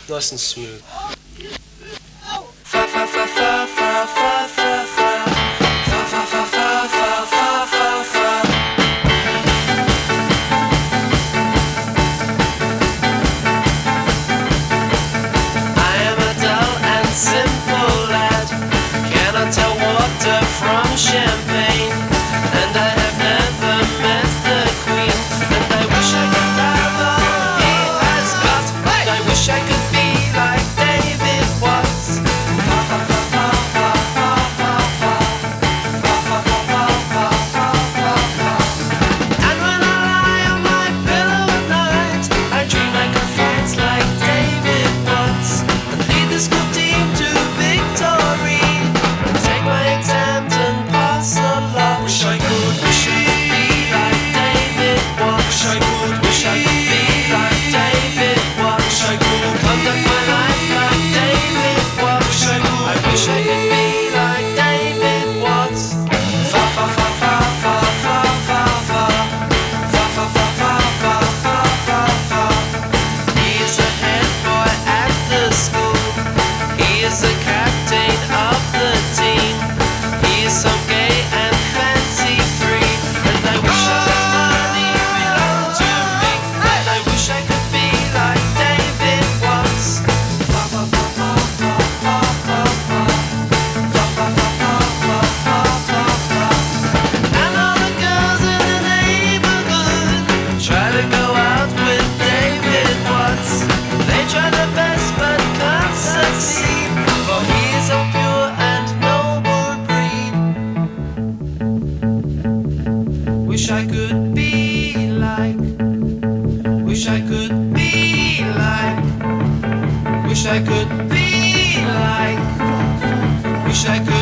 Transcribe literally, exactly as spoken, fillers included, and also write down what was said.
Nice and smooth. Champagne, and I have never met the Queen, and I wish I could have all he has got, and I wish I could be like David Watts. And when I lie on my pillow at night, I dream I could fight like David Watts, and lead the school team to victory, and take my exams and wish I could, wish I could be like David Watts. Wish I could, wish I could be like David Watts. Wish I could conduct my life like David Watts. Wish I could, I wish I could be like David Watts. Fa fa fa fa fa fa fa fa fa fa fa fa fa fa fa fa. He is a head boy at the school. He is the captain of the team. He is so gay and free, and I wish all that money belonged to me, and I wish I could be like David Watts. Fa fa fa fa fa fa fa fa fa fa fa fa fa fa fa. And all the girls in the neighborhood try to go out with David Watts. They try their best but can't succeed, for he is so pure and noble breed. Wish I could be like, wish I could be like, wish I could be like, wish I could.